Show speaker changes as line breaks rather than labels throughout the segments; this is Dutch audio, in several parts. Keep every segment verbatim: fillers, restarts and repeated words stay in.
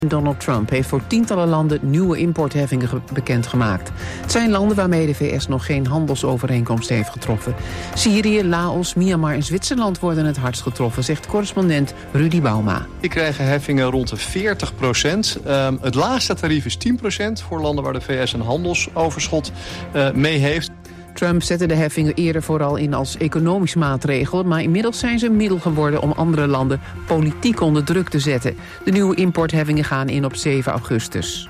Donald Trump heeft voor tientallen landen nieuwe importheffingen ge- bekendgemaakt. Het zijn landen waarmee de V S nog geen handelsovereenkomst heeft getroffen. Syrië, Laos, Myanmar en Zwitserland worden het hardst getroffen, zegt correspondent Rudy Bauma.
Die krijgen heffingen rond de veertig procent. Um, het laagste tarief is tien procent voor landen waar de V S een handelsoverschot uh, mee heeft.
Trump zette de heffingen eerder vooral in als economisch maatregel, maar inmiddels zijn ze een middel geworden om andere landen politiek onder druk te zetten. De nieuwe importheffingen gaan in op zeven augustus.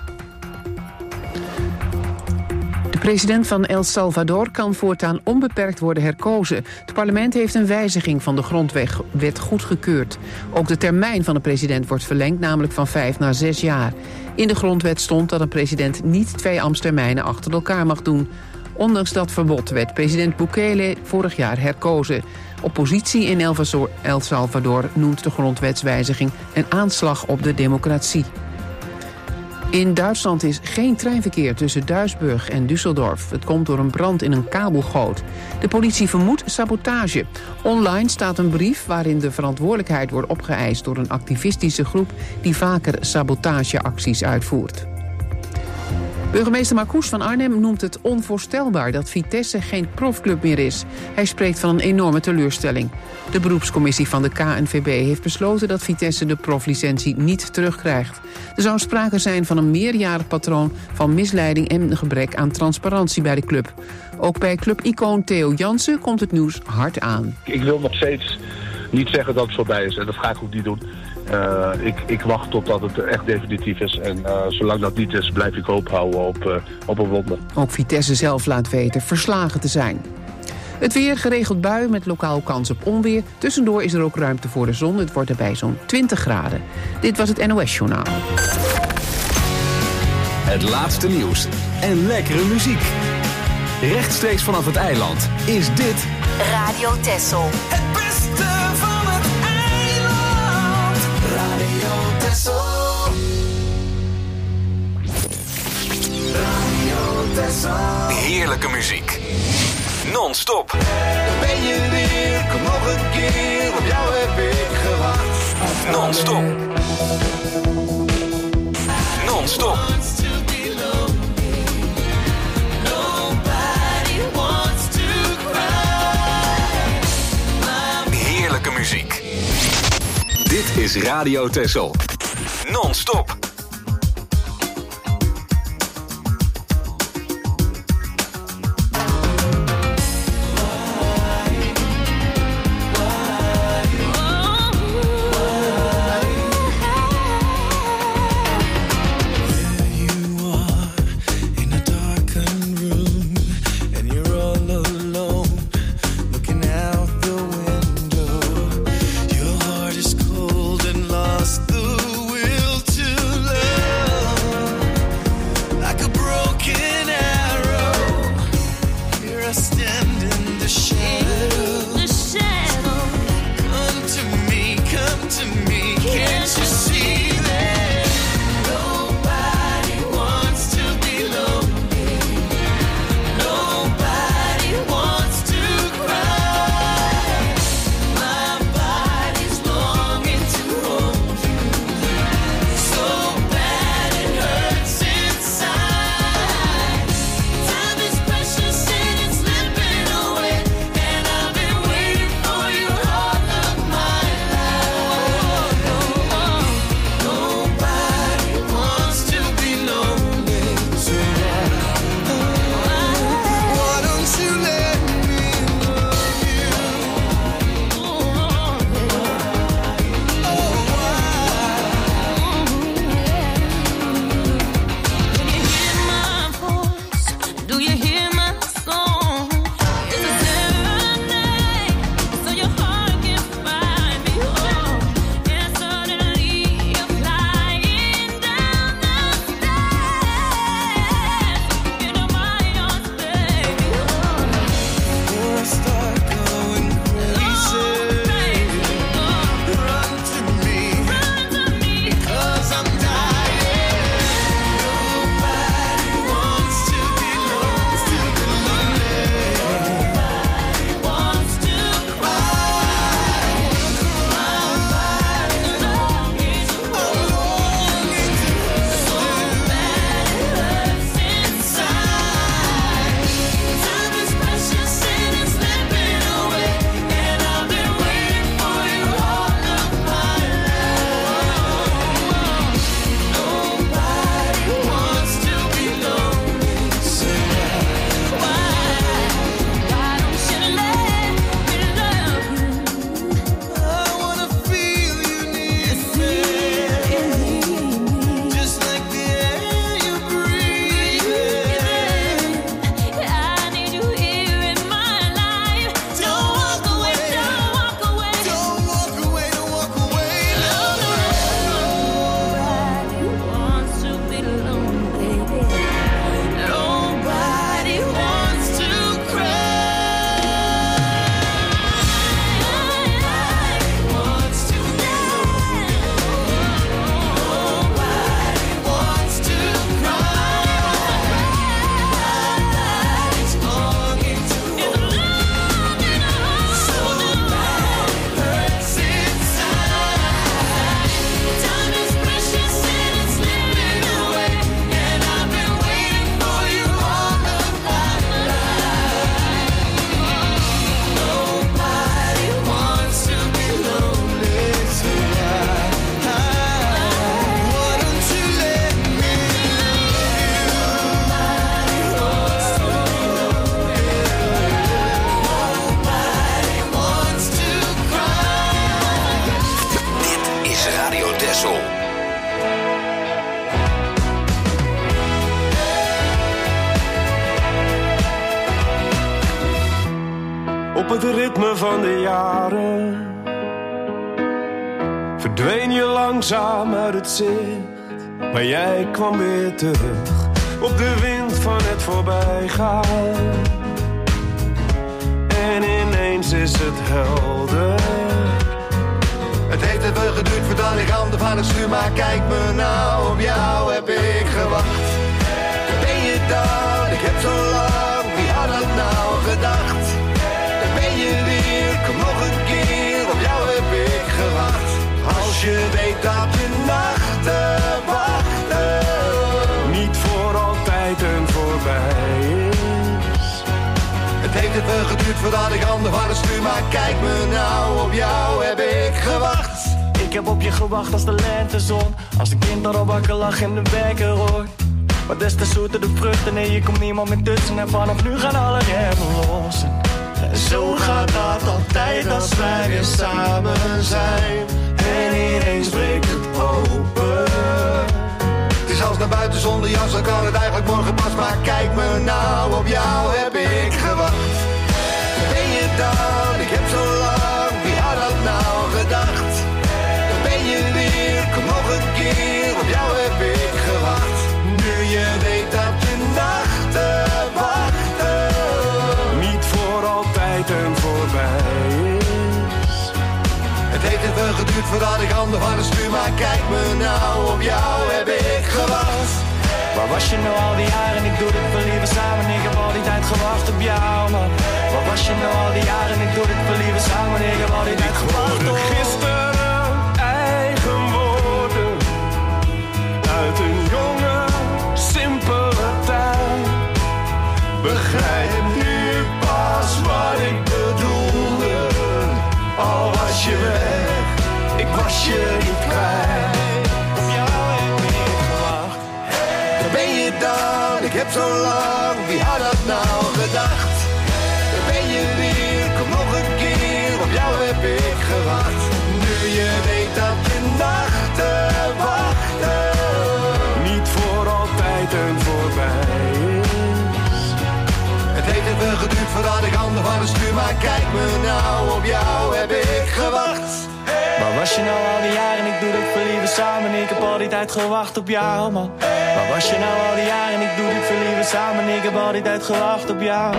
De president van El Salvador kan voortaan onbeperkt worden herkozen. Het parlement heeft een wijziging van de grondwet goedgekeurd. Ook de termijn van de president wordt verlengd, namelijk van vijf naar zes jaar. In de grondwet stond dat een president niet twee ambtstermijnen achter elkaar mag doen. Ondanks dat verbod werd president Bukele vorig jaar herkozen. Oppositie in El Salvador noemt de grondwetswijziging een aanslag op de democratie. In Duitsland is geen treinverkeer tussen Duisburg en Düsseldorf. Het komt door een brand in een kabelgoot. De politie vermoedt sabotage. Online staat een brief waarin de verantwoordelijkheid wordt opgeëist door een activistische groep die vaker sabotageacties uitvoert. Burgemeester Marcouch van Arnhem noemt het onvoorstelbaar dat Vitesse geen profclub meer is. Hij spreekt van een enorme teleurstelling. De beroepscommissie van de K N V B heeft besloten dat Vitesse de proflicentie niet terugkrijgt. Er zou sprake zijn van een meerjarig patroon van misleiding en gebrek aan transparantie bij de club. Ook bij clubicoon Theo Jansen komt het nieuws hard aan.
Ik wil nog steeds niet zeggen dat het voorbij is en dat ga ik ook niet doen. Uh, ik, ik wacht totdat het echt definitief is. En uh, zolang dat niet is, blijf ik hoop houden op, uh, op een wonder.
Ook Vitesse zelf laat weten verslagen te zijn. Het weer, geregeld buien met lokaal kans op onweer. Tussendoor is er ook ruimte voor de zon. Het wordt erbij zo'n twintig graden. Dit was het N O S-journaal.
Het laatste nieuws en lekkere muziek. Rechtstreeks vanaf het eiland is dit
Radio Texel.
Het beste van het eiland. Radio Texel. Radio Texel.
heerlijke muziek. Non-stop.
Daar ben je weer, kom nog een keer, op jou heb ik gewacht.
Non-stop. Non-stop. Heerlijke muziek. Dit is Radio Texel. Non-stop.
Your heart is cold and lost the will to
het ritme van de jaren verdween je langzaam uit het zicht, maar jij kwam weer terug op de wind van het voorbijgaan. En ineens is het helder.
Het heeft even geduurd voordat ik handen van het stuur, maar kijk me nou, op jou heb ik gewacht. Ben je dan, ik heb zo lang, wie had dat nou gedacht? Dan ben je weer, kom nog een keer, op jou heb ik gewacht. Als je weet dat de nachten wachten,
niet voor altijd en voorbij is.
het heeft even geduurd voordat ik handen van het stuur, maar kijk me nou, op jou heb ik gewacht.
Ik heb op je gewacht als de lentezon, als een kind dat al wakker lag en de wekker hoort. Maar des te zoeter de vruchten, nee je komt niemand meer tussen. En vanaf nu gaan alle remmen los. En zo gaat dat altijd als wij weer samen zijn. En ineens breekt het open.
Het is als naar buiten zonder jas, dan kan het eigenlijk morgen pas. Maar kijk me nou, op jou heb ik gewacht. Ben je dan, ik heb zo lang, wie had dat nou gedacht? Dan ben je weer, kom nog een keer, op jou heb ik gewacht. Nu je weet dat de nachten wachten,
niet voor altijd en voorbij is.
het heeft even geduurd voordat ik handen van het stuur, maar kijk me nou, op jou heb ik gewacht.
Waar was je nou al die jaren, ik doe dit voor liever samen. Ik heb al die tijd gewacht op jou, man. Waar was je nou al die jaren, ik doe dit voor liever samen. Ik heb al die tijd gewacht op
gisteren eigen woorden uit een jonge, simpele tijd. Begrijp nu pas wat ik bedoelde. Al was je weg, ik was je niet kwijt.
op jou heb ik gewacht.
Daar ben je dan, ik heb zo lang, wie had dat nou gedacht? Daar ben je weer, kom nog een keer, op jou heb ik gewacht. Nu je weet dat de nachten wachten,
niet voor altijd en voorbij is.
het heeft even geduurd voordat ik handen van het stuur, maar kijk me nou, op jou heb ik gewacht.
Waar was je nou al die jaren, ik doe dit voor liever samen. Ik heb al die tijd gewacht op jou, man. Waar was je nou al die jaren, ik doe dit voor liever samen. Ik heb al die tijd gewacht op jou.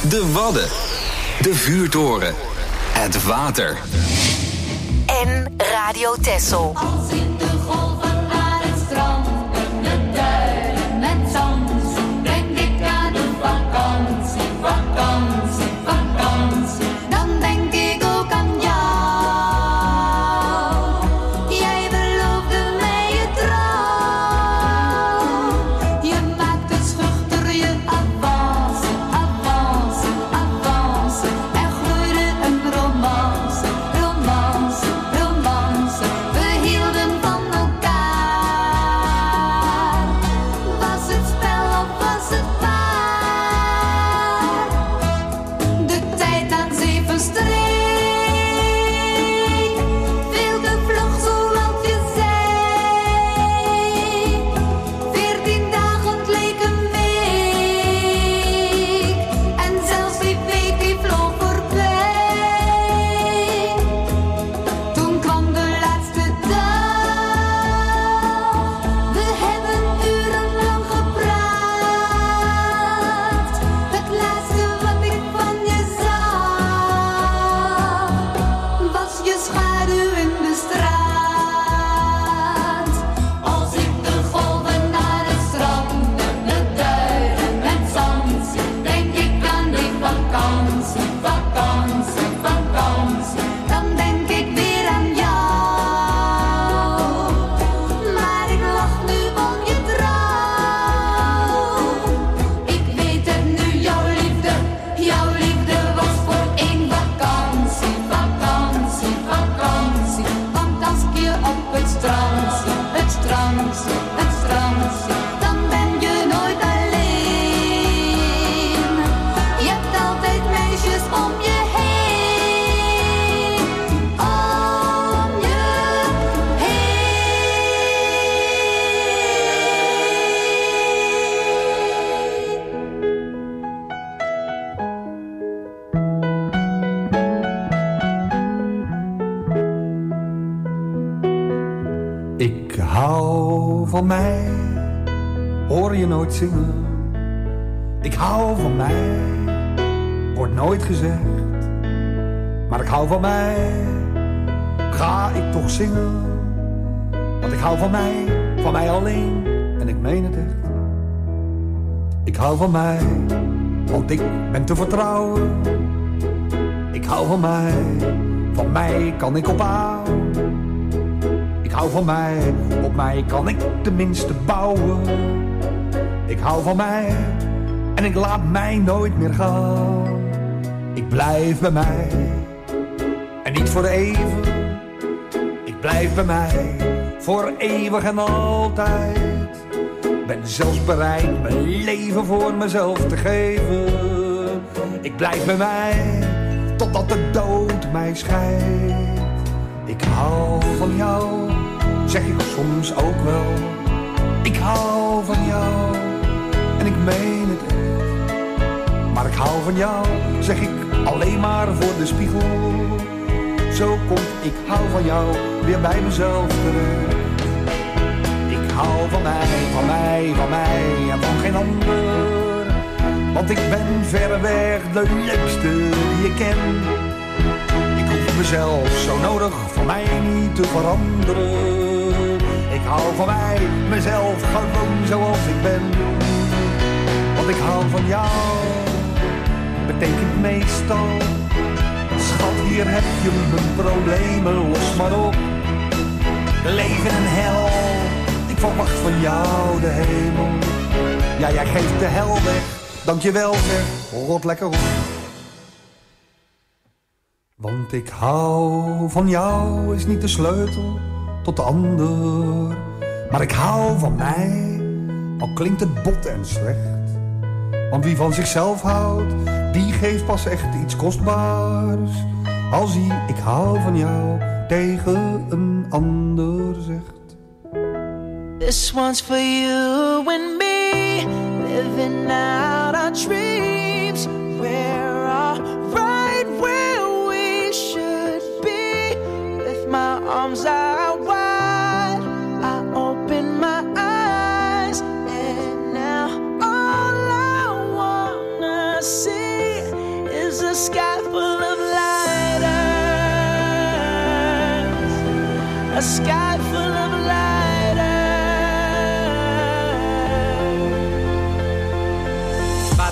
De Wadden. De vuurtoren. Het water.
En Radio Texel.
Als in de golven aan het strand, de duinen met zand, denk ik aan de vakantie, vakantie, vakantie. Dan denk ik ook aan jou. Jij beloofde mij je trouw. Je maakte schuchter je avance, avance, avance. Er groeide een romance, romance, romance. We hielden van elkaar. Was het spel of was het waar? De tijd aan zee verstreek. Veel te vlug zoals je zei. Veertien dagen leek een week. En zelfs die week die vloog voorbij. Toen kwam de laatste dag. We hebben urenlang gepraat. Het laatste wat ik van je zag, was je schaduw in de straat. Als ik de golven naar het strand en de duinen met zand zie, denk ik aan die vakantie, vakantie, vakantie. Dan denk ik weer aan jou. Maar ik lach nu om je trouw. Ik weet het nu, jouw liefde, jouw liefde was voor één vakantie, vakantie, vakantie. Want als ik je op het strand zie, het strand zie, het strand zie, dan ben je nooit alleen. Je hebt altijd meisjes om je heen, om je
Ik hou van mij, hoor je nooit zingen. Ik hou van mij, wordt nooit gezegd. Maar ik hou van mij, ga ik toch zingen. Want ik hou van mij, van mij alleen. En ik meen het echt. Ik hou van mij, want ik ben te vertrouwen. Ik hou van mij, van mij kan ik ophouden. Ik hou van mij, op mij kan ik tenminste bouwen. Ik hou van mij en ik laat mij nooit meer gaan. Ik blijf bij mij en niet voor even. Ik blijf bij mij voor eeuwig en altijd. Ben zelfs bereid mijn leven voor mezelf te geven. Ik blijf bij mij totdat de dood mij scheidt. Ik hou van jou, zeg ik soms ook wel. Ik hou van jou en ik meen het echt. Maar ik hou van jou, zeg ik alleen maar voor de spiegel. Zo komt ik hou van jou weer bij mezelf terecht. Ik hou van mij, van mij, van mij en van geen ander. Want ik ben verreweg de leukste die ik ken. Ik hoef mezelf zo nodig van mij niet te veranderen. Ik hou van mij, mezelf gewoon zoals ik ben. Want ik hou van jou, betekent meestal. Schat, hier heb je mijn problemen, los maar op. Leven en hel, ik verwacht van jou de hemel. Ja, jij geeft de hel weg, dankjewel zeg, rot lekker op. Want ik hou van jou is niet de sleutel tot de ander. Maar ik hou van mij, al klinkt het bot en slecht. Want wie van zichzelf houdt, die geeft pas echt iets kostbaars. Als hij ik hou van jou tegen een ander zegt.
This one's for you and me, living out our dreams. We're all right where we should be. With my arms out wide, I open my eyes, and now all I wanna see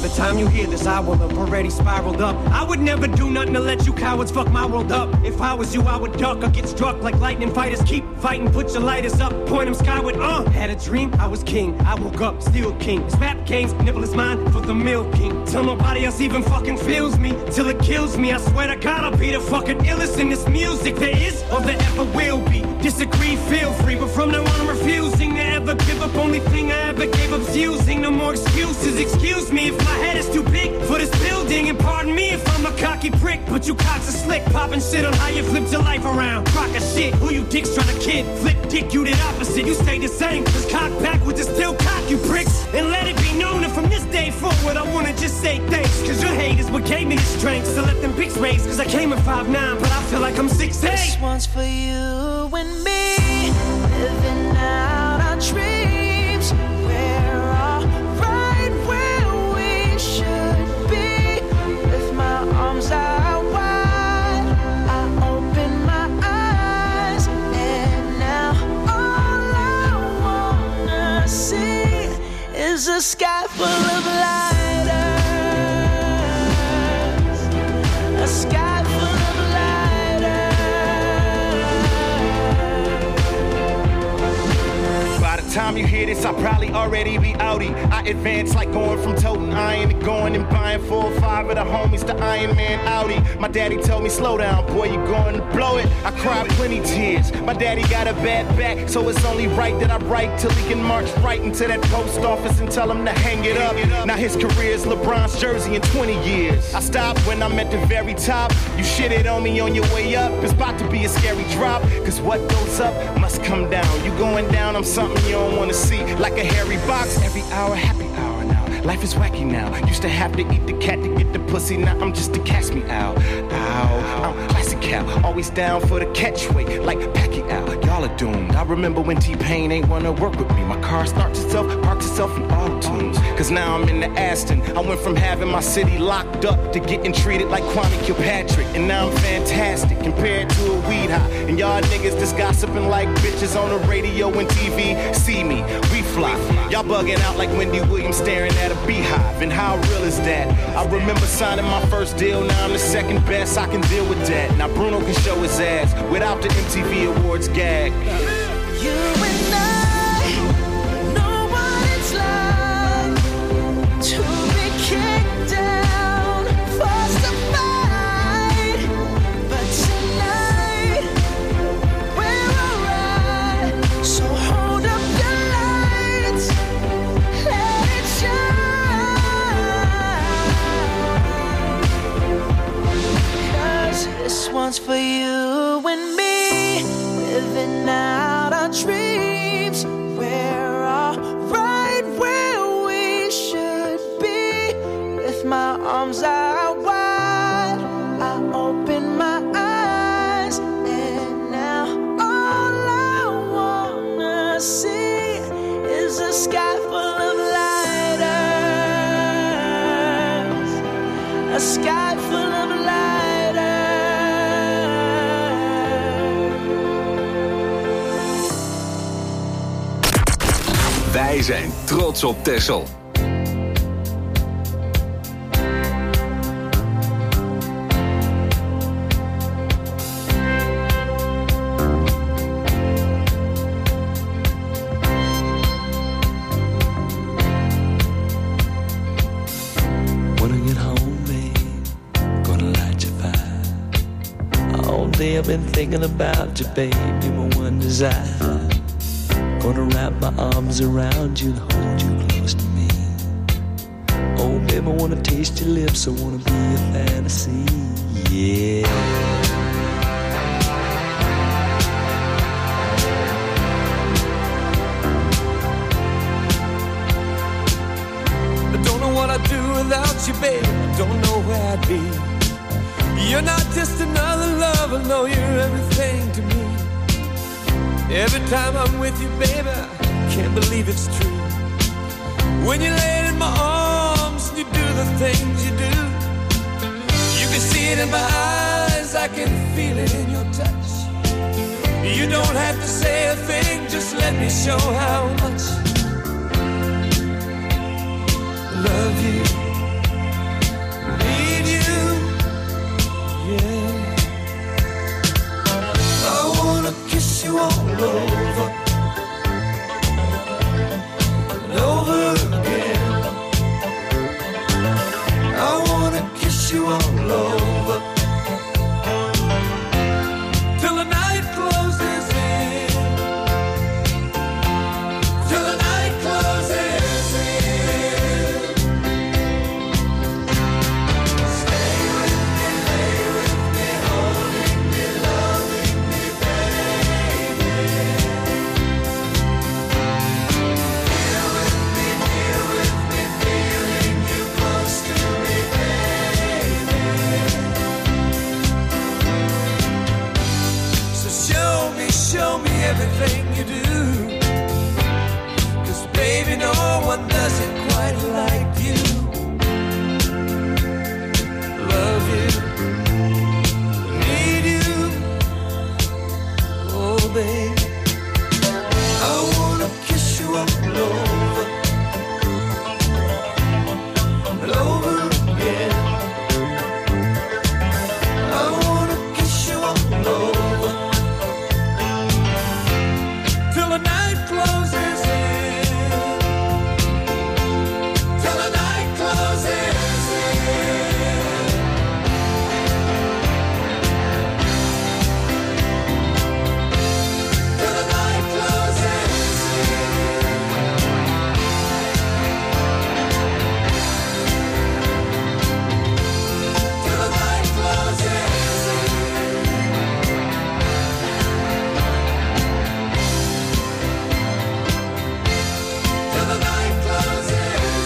the time you hear this, I will have already spiraled up. I would never do nothing to let you cowards fuck my world up. If I was you, I would duck or get struck like lightning fighters. Keep fighting, put your lighters up, point them skyward, uh. Had a dream, I was king, I woke up, still king. This rap game's nibble is mine for the milking. Till nobody else even fucking feels me, till it kills me. I swear to God, I'll be the fucking illest in this music there is or there ever will be. Disagree, feel free, but from now on I'm refusing to ever give up. Only thing I ever gave up's using. No more excuses, excuse me if my head is too big for this building. And pardon me if I'm a cocky prick, but you cocks are slick, popping shit on how you flipped your life around. Crock of shit, who you dicks trying to kid? Flip dick, you did opposite, you stay the same. Just cock backwards and still cock, you pricks. And let it be known that from this day forward I wanna just say thanks, cause your hate is what gave me the strength. So let them pics raise, cause I came at five nine, but I feel like I'm six eight.
This one's for you and me, living out our dreams. We're all right where we should be. With my arms out wide, I open my eyes, and now all I wanna see is a sky full of lighters, a sky full of
time you hear this, I'll probably already be outie. I advance like going from toting iron to going and buying four or five of the homies to Iron Man Audi. My daddy told me, slow down, boy, you're going to blow it. I cried plenty tears. My daddy got a bad back, so it's only right that I write till he can march right into that post office and tell him to hang it up. Now his career's LeBron's jersey in twenty years. I stopped when I'm at the very top. You shitted on me on your way up. It's about to be a scary drop, cause what goes up must come down. You going down, I'm something you don't wanna see, like a hairy box. Every hour, happy hour now. Life is wacky now. Used to have to eat the cat to get the pussy. Now I'm just a catch me out. Ow, I'm classic cow. Always down for the catchweight, like Pacquiao. Y'all are doomed. I remember when T-Pain ain't wanna work with me. My car starts itself, parks itself in auto-tunes. Cause now I'm in the Aston. I went from having my city locked up to getting treated like Kwame Kilpatrick. And now I'm fantastic compared to a weed high. And y'all niggas just gossiping like bitches on the radio and T V. See me, we fly. Y'all bugging out like Wendy Williams staring at a beehive. And how real is that? I remember signing my first deal. Now I'm the second best. I can deal with that. Now Bruno can show his ass without the M T V Awards gag.
You and I know what it's like to be kicked down, forced to fight. But tonight we're alright. So hold up your lights, let it shine. Cause this one's for you and me, living out our dreams. We're all right where we should be. With my arms out wide, I open my eyes, and now all I wanna see is a sky full of lighters, a sky full of lighters.
Wij zijn trots op Texel.
When I get home, babe, gonna light your fire. All day I've been thinking about you, babe, you're my one desire. Gonna wrap my arms around you and hold you close to me. Oh, babe, I wanna taste your lips, I wanna be a fantasy, yeah.
I don't know what I'd do without you, babe, I don't know where I'd be. You're not just another lover, no, you're everything to me. Every time I'm with you, baby, I can't believe it's true. When you lay in my arms and you do the things you do, you can see it in my eyes, I can feel it in your touch. You don't have to say a thing, just let me show how much I love you. you all over and over again. I wanna kiss you all over till the night closes in, till the night closes in. Stay with me, lay with me, holding me, loving me, baby. Here with me, here with me, feeling you close to me, baby. So show me, show me everything you do, 'cause baby, no one does it quite like you. Love you, need you, oh baby. I wanna kiss you all over and over again. I wanna kiss you all over till the night closes in, till the night closes in, till the night closes in, till the night closes in, till the night closes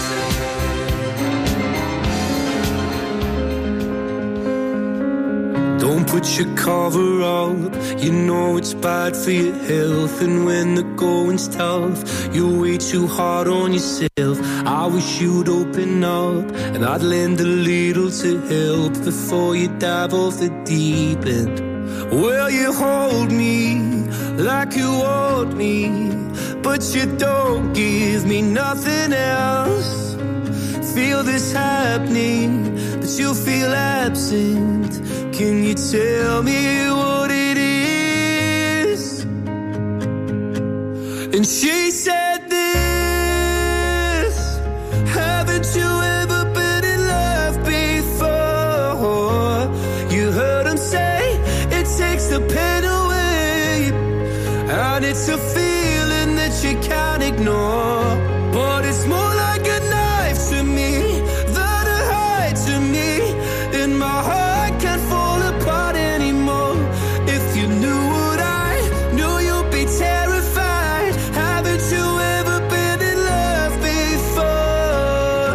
in. Don't put your cover up, you know it's bad for your health. And when the going's tough, you're way too hard on yourself. I wish you'd open up and I'd lend a little to help before you dive off the deep end. Well, you hold me like you want me, but you don't give me nothing else. Feel this happening, but you feel absent. Can you tell me what it is? And she said this: haven't you ever been in love before? You heard him say it takes the pain away, and it's a feeling that you can't ignore. But it's more like a knife to me than a hide to me, and my heart can't fall apart anymore. If you knew what I knew, you'd be terrified. Haven't you ever been in love before?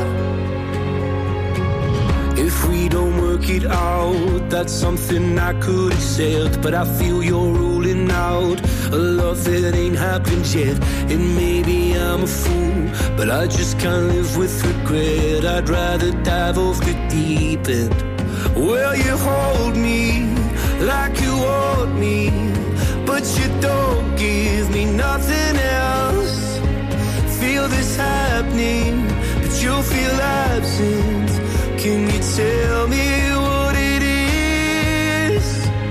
If we don't work it out, that's something I could accept. But I feel you're ruling out a love that ain't happened yet. And maybe I'm a fool, but I just can't live with regret. I'd rather dive off the deep end. Well, you hold me like you want me, but you don't give me nothing else. Feel this happening, but you feel absent. Can you tell me what it is?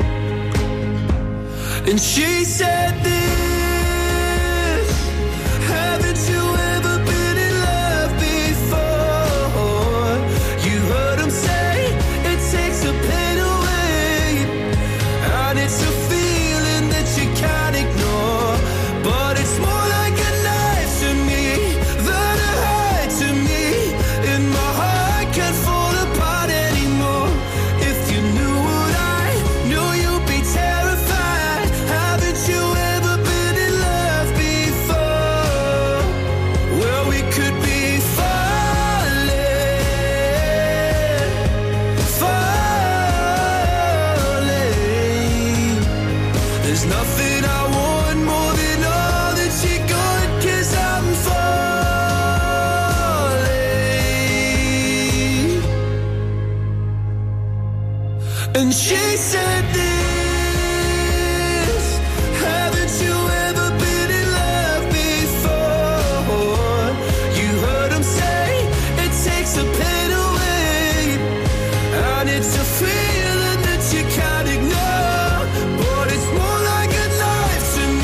And she said this: haven't you ever been in love before? You heard him say it takes the pain away, and it's a feeling that you can't ignore. But it's more like a knife to me than a hide to me, and my heart can't fall apart anymore. If you knew what I knew, you'd be terrified. Haven't you ever been in love before? Well, we could be falling, falling. There's nothing I want more than all that you got, 'cause I'm falling. And she said this: haven't you ever been in love before? You heard him say it takes the pain away, and it's a feeling that you can't ignore. But it's more like a knife to me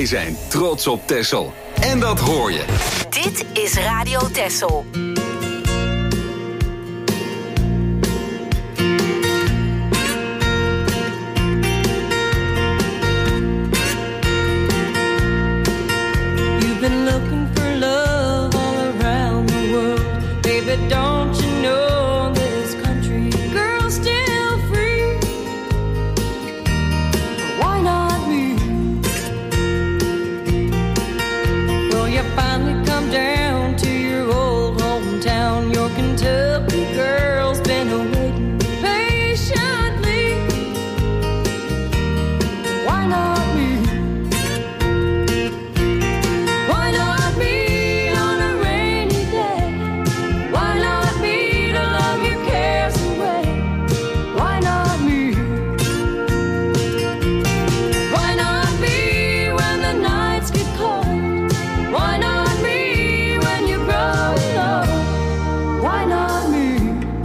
Wij zijn trots op Texel. En dat hoor je.
Dit is Radio Texel.
You've been looking for love all around the world. Baby, don't you know this country girl's still free? Why not me? Will you finally come down to your old hometown? Your Kentucky girl's been waiting patiently. Why not me? Why not me on a rainy day? Why not me to love your cares away? Why not me? Why not me when the nights get cold? Why not me when you grow old? Why not me?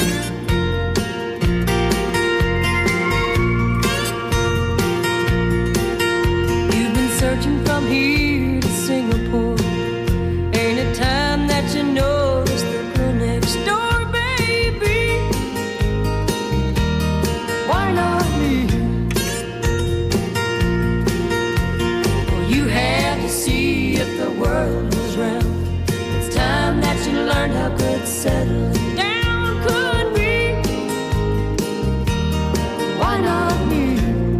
You've been searching from here to Singapore. Ain't it time that you notice the girl next door, baby? Why not me? Well, you had to see if the world was round. It's time that you learned how good settling down could be. Why not me?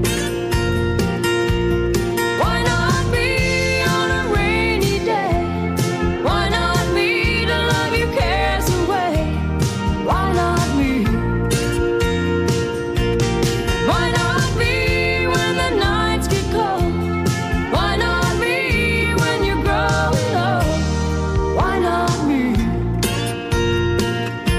Why not me on a rainy day? Why not me to love your cares away? Why not me? Why not me when the nights get cold? Why not me when you're growing old? Why not me?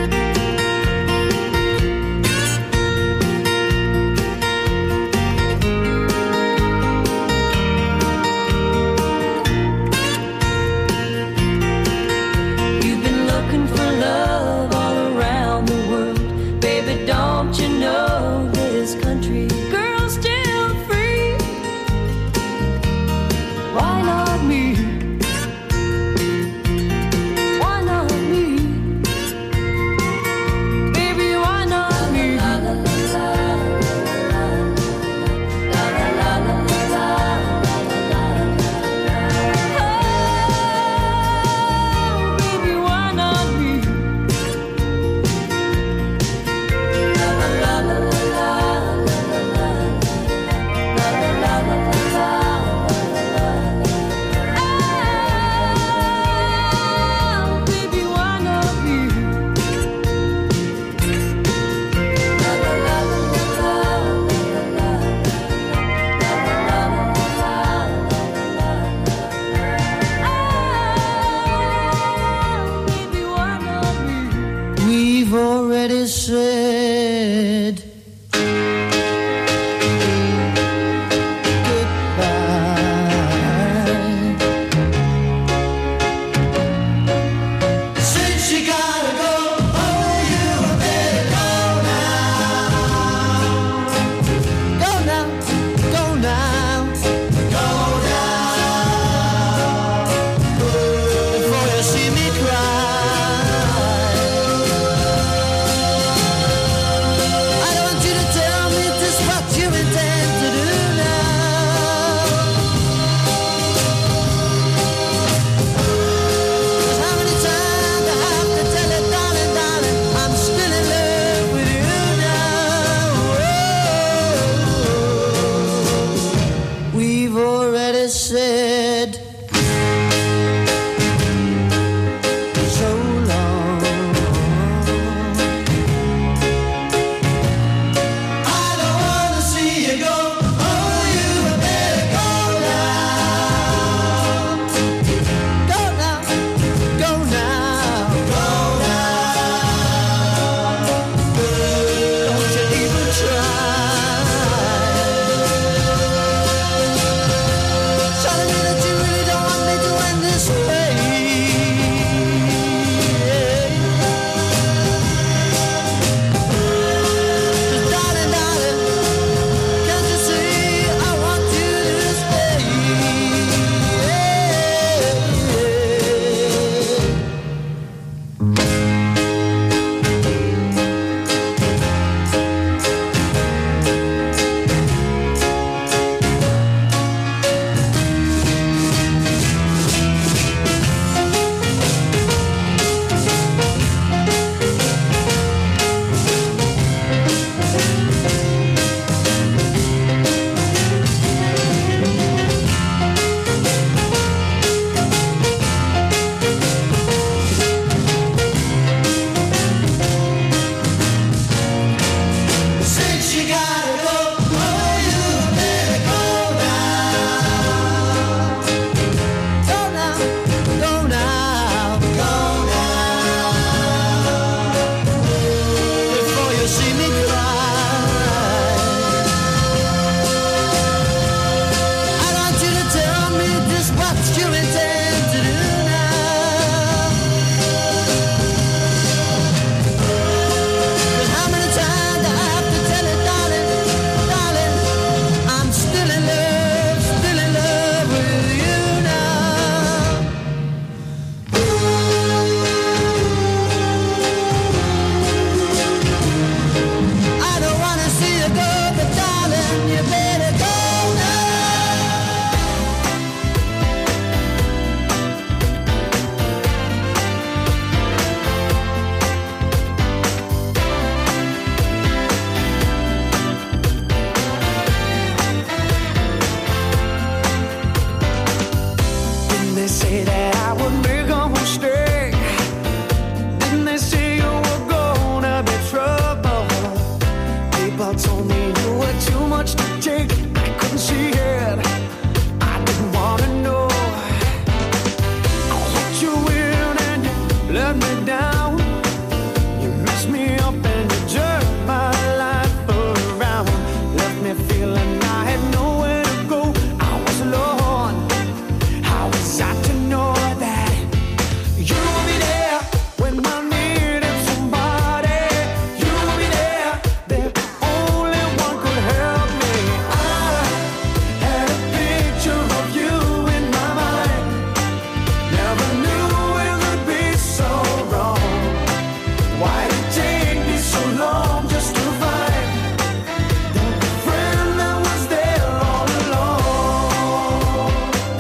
let me down. You messed me up and you jerked my life around. Left me feeling I had nowhere to go. I was alone. How was I to know that you will be there when I needed somebody? You will be there, the only one could help me. I had a picture of you in my mind. Never knew it would be so wrong. Why did it take me so long just to find the friend that was there all along?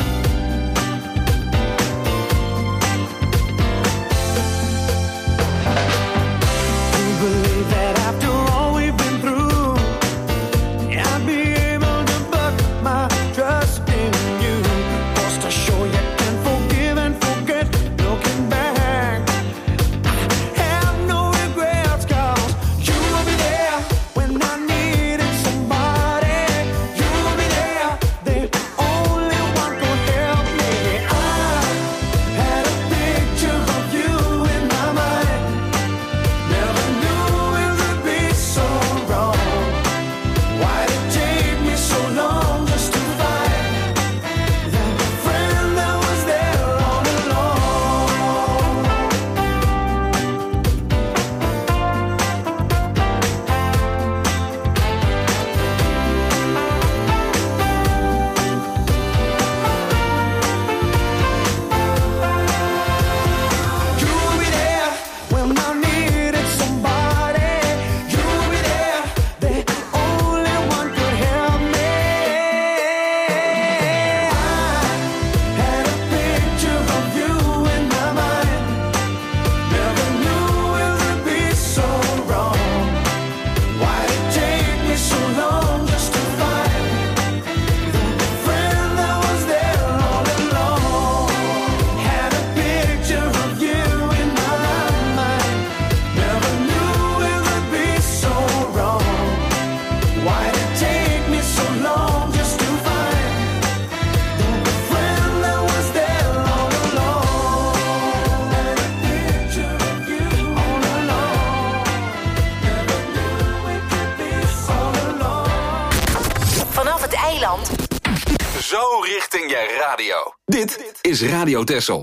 Do you believe that after all we've been through, I'd be able to put my trust in you? Just to show you can forgive and forget. Looking back, I have no regrets, 'cause you will be there when I needed somebody. You will be there, the only one could help me. I had a picture of you in my mind. Never knew it would be so wrong. Why did it take me so long just to find that friend that was there all along? You will be there when I needed somebody. You will be there, the only one could help me. I had a picture of you in my mind. Never knew it would be so wrong. Why did it take me so long just to find the friend that was there all along? Had a picture of you in my mind. Never knew it would be so wrong. Why did it take me so long just to find the friend that was there all along? Had a picture of you all along. Never knew it could be so long.
Vanaf het eiland.
Zo richting je radio. Dit is Radio Texel.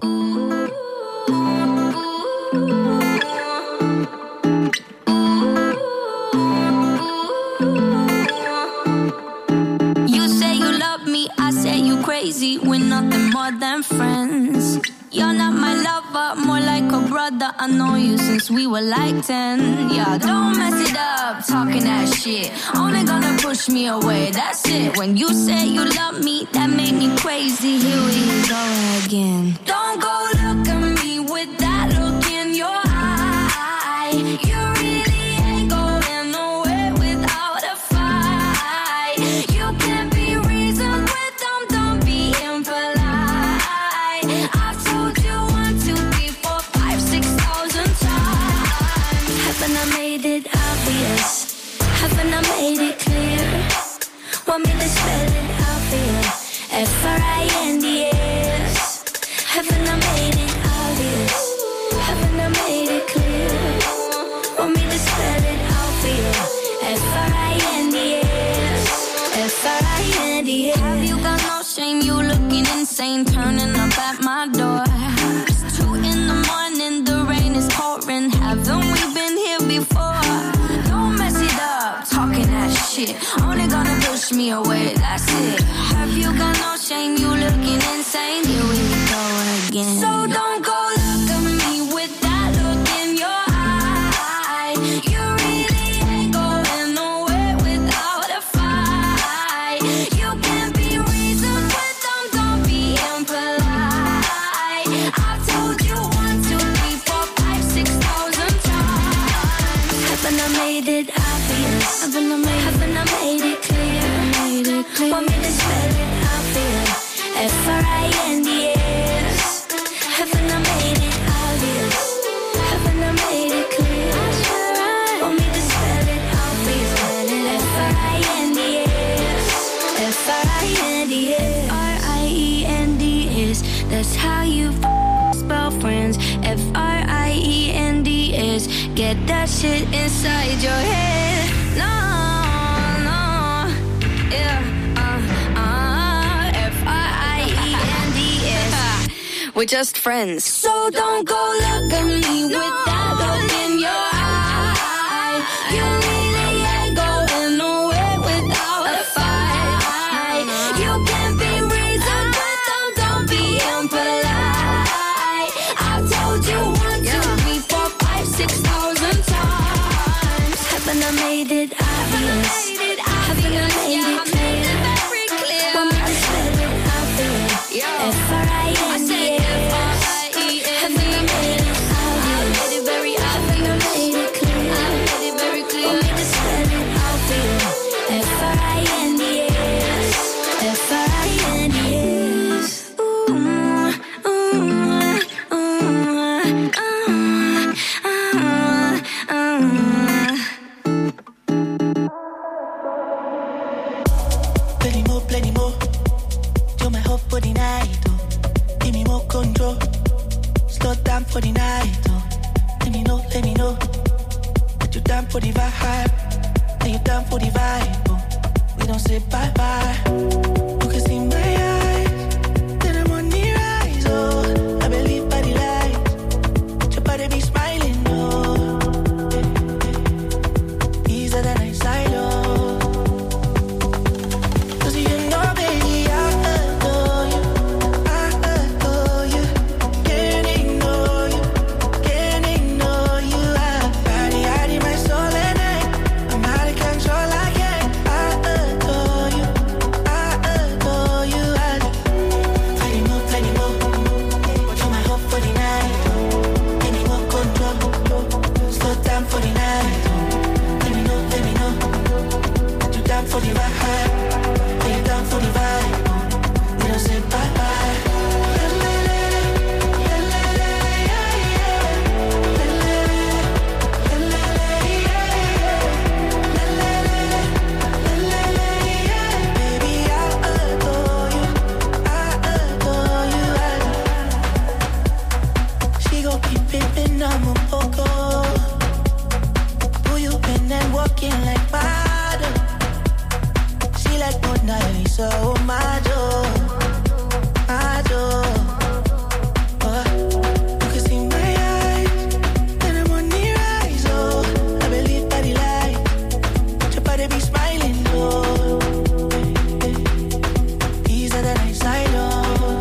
You say you love me, I say you crazy. We're nothing more than friends. You're not my lover, more like a brother. I know you since we were like ten. Yeah, don't mess it up, talking that shit. Only gonna push me away, that's it. When you say you love me, that made me crazy. Here we go again. Don't go look at me with that look in your eye. You really ain't going nowhere without a fight. You can't be reasoned with them, don't be impolite. I've told you one, two, three, four, five, six thousand times. Haven't I made it obvious? Haven't I made it clear? Want me to spell it out for you? F R I N D S. Haven't I made it obvious? Haven't I made it clear? Want me to spell it out for you? F R I N D S. F R I N D S. Have you got no shame? You looking insane, turning up at my door. It's two in the morning, the rain is pouring. Haven't we been here before? Don't mess it up, talking that shit. Only gonna push me away, that's it. Have you got no shame? You looking insane. Here we go again. So don't go look at me with that look in your eye. You really ain't going nowhere without a fight. You can't be reasoned with them, don't be impolite. I've told you one, two, three, four, five, six thousand times. Haven't I made it obvious? Haven't I made, haven't I made it clear? Made it clear. Want me to spell it out for you? F R I N D S. Get that shit inside your head. No, no, yeah, uh, uh, F I I E N D S. We're just friends. So don't go look at me with that look in your eye. You really ain't going nowhere without a fight. You can be reasoned, but don't, don't be impolite. I've told you one, two, three, four, five, six thousand times. Haven't I made it obvious? Haven't I made it clear? Want me to spell it out for you? F R I N D S. Haven't I made it obvious? Haven't I made it clear? Want me to spell it out for you? F R I N D S. F R I N D S. Ooh, ooh, ooh, ooh, ooh, ooh.
Plenty more, plenty more. You're my hope for the night, oh. Give me more control. Slow down for the night, oh. Let me know, let me know. That you down for the vibe. That you down for the vibe, oh. We don't say bye-bye. You can see my eyes. Then I'm on the rise, oh. I believe by the light. Your body be smiling, oh. Easier than I silo. Cause you know, baby, I adore you. I adore you. Can't ignore you. Can't ignore you. I body, I need my soul and I. I'm out of control, I can't. I adore you. I adore you. I do. Plenty more, plenty more. But you're my hope for the night. Give me more control. Slow down for the night. Let me know, let me know. You down for the vibe. Are you down for the vibe? We don't say bye-bye. Baby, I adore you. I adore you. I She gon' keep pimpin', I'm a poco. Who you been and walking like model? She like Mona Lisa, oh my joy, my joy. Oh, you can see my eyes, then I'm on the rise, oh. I believe by the light, your body be smiling, oh. Easier than I signed on.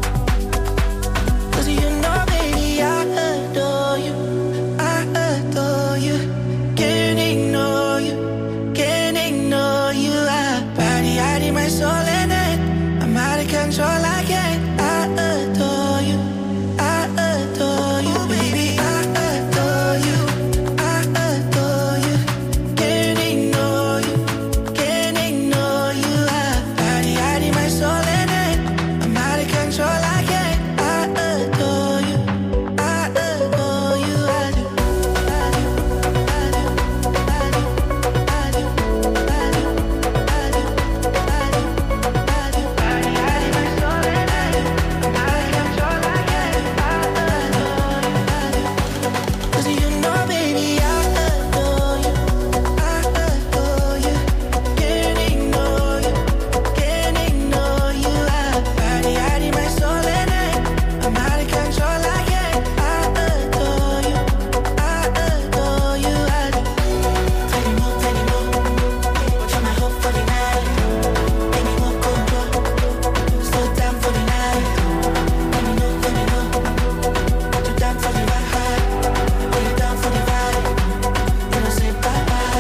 Cause you know, baby, I adore you. I adore you. Can't ignore you. Can't ignore you. I body, I need my soul and it. I'm out of control, I can't. I adore you. I adore you, baby. I adore you. I adore you. Can't ignore you. Can't ignore you. I body, I need my soul and it. I'm out of control, I can't. I adore you. I adore you. I do. I do. I do. I do. I do. I do. I do. I do. I do. Body, I need my soul and I do. I'm out of control, I can't. I adore you. I do. Cause you know, baby, I adore you. I adore you. Can't ignore you. Can't ignore you. I body, I need my soul and I. I'm out of control, I can't. I adore you. I adore you. I do. Plenty more, plenty more. But you're my hope for the night. Give me more control. Slow down for the night. Let me know, let me know. You down for the vibe? Are you down for the vibe? We don't say bye-bye.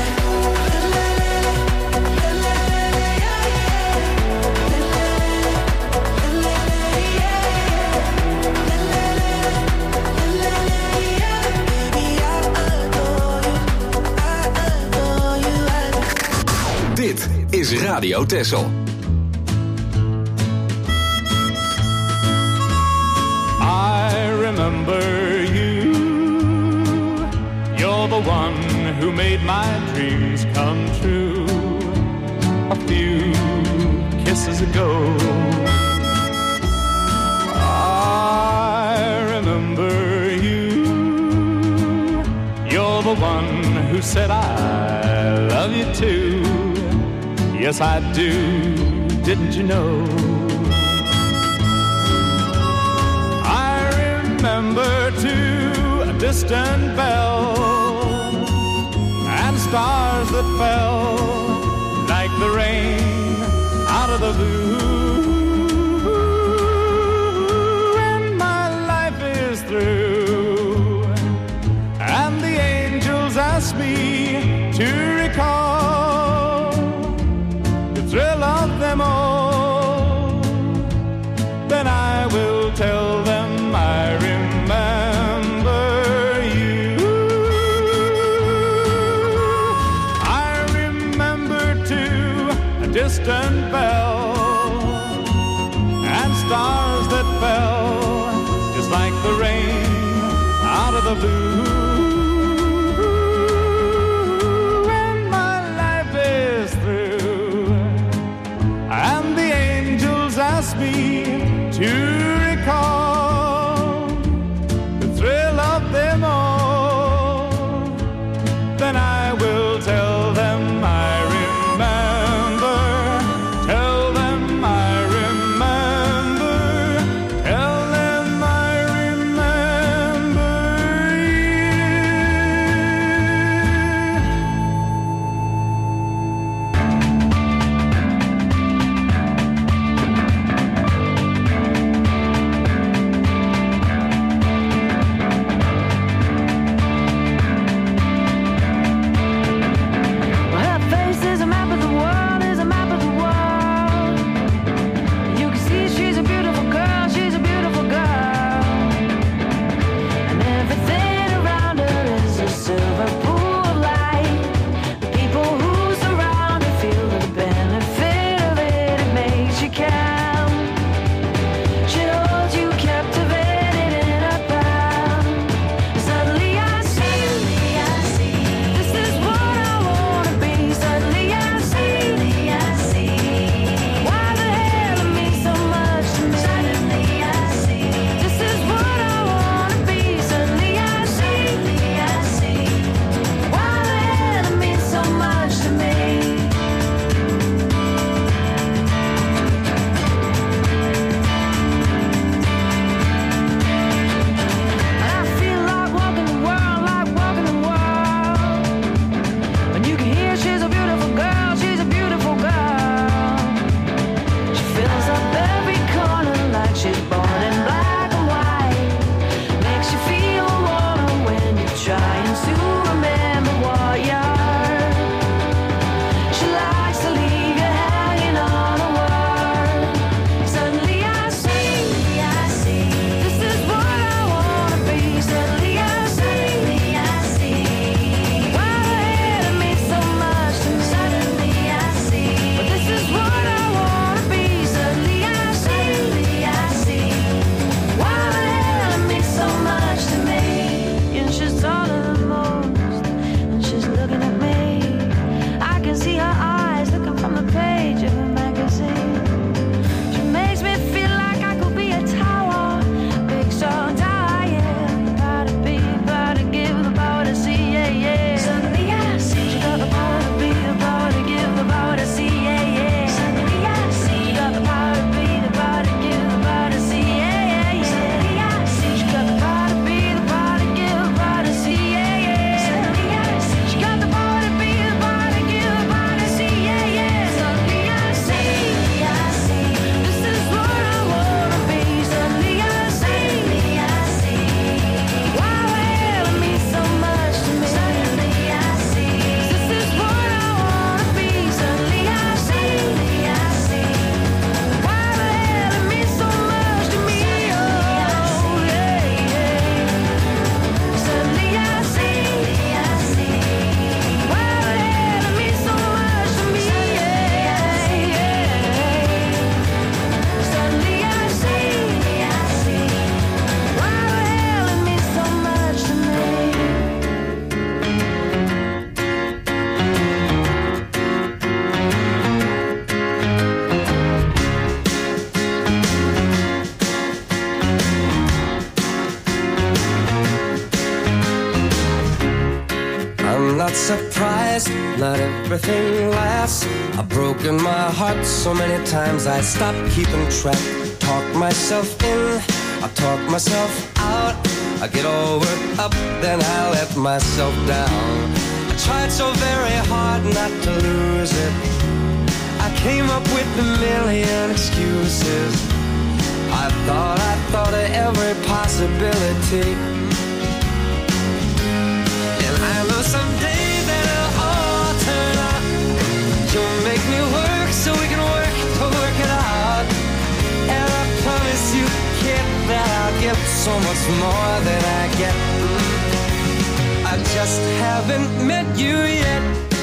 Baby, I adore you. I adore you. I do.
Dit is Radio Texel.
I remember you. You're the one who made my dreams come true. A few kisses ago, I remember you. You're the one who said I love you too. Yes, I do, didn't you know? I remember too a distant bell and stars that fell like the rain out of the blue. And my life is through, and the angels ask me to recall the thrill of them all. Then I will tell them I remember you. I remember too a distant bell and stars that fell just like the rain out of the blue. And my life is through, and the angels ask me to recall the thrill of them all. Then I will tell them I remember, tell them I remember, tell them I remember you.
not surprised, not everything lasts. I've broken my heart so many times I stopped keeping track. Talk myself in, I talk myself out. I get all worked up, then I let myself down. I tried so very hard not to lose it. I came up with a million excuses. I thought, I thought of every possibility. And I know someday that it'll all turn out. You'll make me work so we can work to work it out. And I promise you, kid, that I'll give so much more than I get. I just haven't met you yet.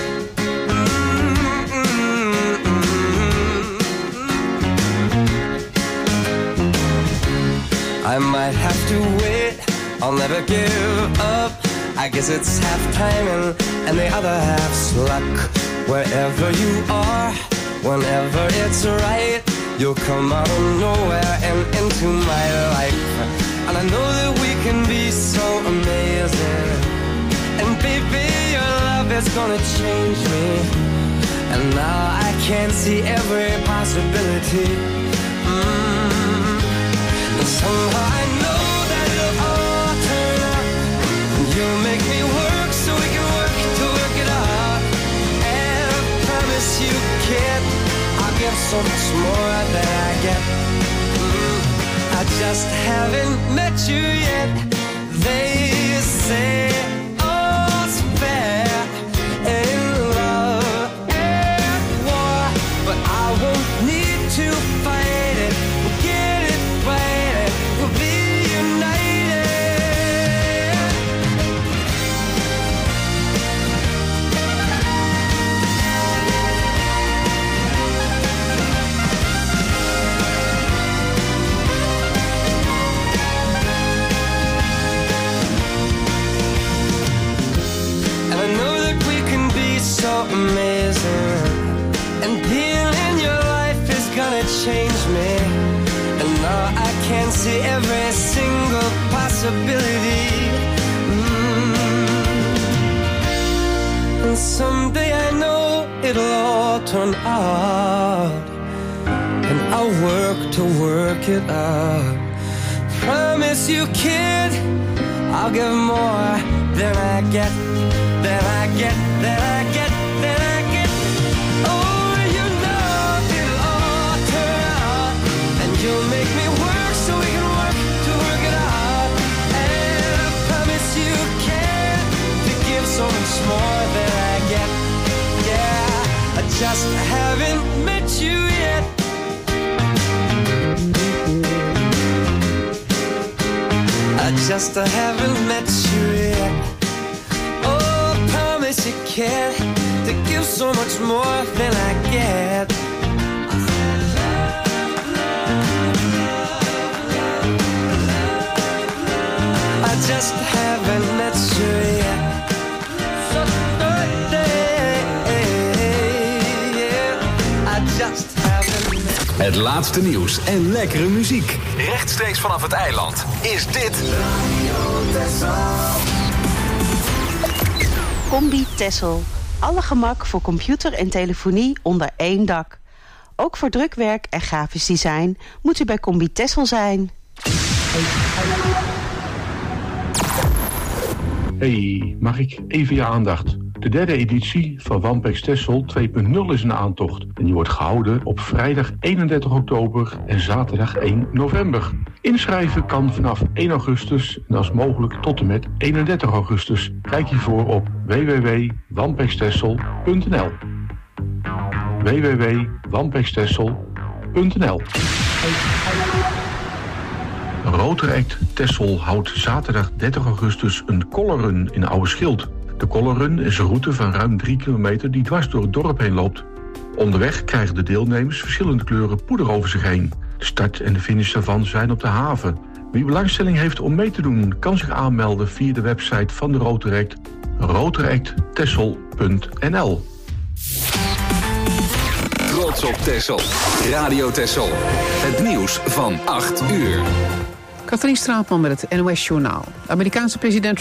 I might have to wait, I'll never give up. I guess it's half timing and the other half's luck. Wherever you are, whenever it's right, you'll come out of nowhere and into my life. And I know that we can be so amazing. And baby, your love is gonna change me. And now I can see every possibility. Mm. And somehow I know that it'll all turn out. And you'll make me work so we can work to work it out. And I promise you, kid, I'll give so much more than I get. Mm. I just haven't met you yet. They say all's fair in love and war, but I won't need to fight it. We'll get it right, we'll be united. And I know that we can be so amazing. And being in your life is gonna change me. And now I can see every single possibility. Mm. And someday I know it'll all turn out. And I'll work to work it out. Promise you, kid, I'll give more than I get, than I get, than I get, than I get. Oh, you know it'll all turn out. And you'll make me work so we can work to work it out. And I promise you can to give so much more than I get. Yeah, I just haven't met you yet. I just haven't met you yet. Oh, I promise you can to give so much more than I get. I just haven't met you yet. So birthday, yeah. I just haven't met.
Het laatste nieuws en lekkere muziek. Rechtstreeks vanaf het eiland is dit
Combi Tessel. Alle gemak voor computer en telefonie onder één dak. Ook voor drukwerk en grafisch design moet u bij Combi Tessel zijn.
Hey, mag ik even je aandacht? De derde editie van Wampex Texel twee punt nul is een aantocht. En die wordt gehouden op vrijdag eenendertig oktober en zaterdag één november. Inschrijven kan vanaf één augustus en als mogelijk tot en met eenendertig augustus. Kijk hiervoor op w w w punt wampex texel punt n l. w w w punt wampex texel punt n l. Rotaract Texel houdt zaterdag dertig augustus een colorrun in Oude Schild. De colorrun is een route van ruim drie kilometer die dwars door het dorp heen loopt. Onderweg krijgen de deelnemers verschillende kleuren poeder over zich heen. De start en de finish daarvan zijn op de haven. Wie belangstelling heeft om mee te doen, kan zich aanmelden via de website van de Rotaract, rotaract texel punt n l.
Trots op Texel. Radio Texel. Het nieuws van acht uur.
Katrien Straatman met het N O S Journaal. Amerikaanse president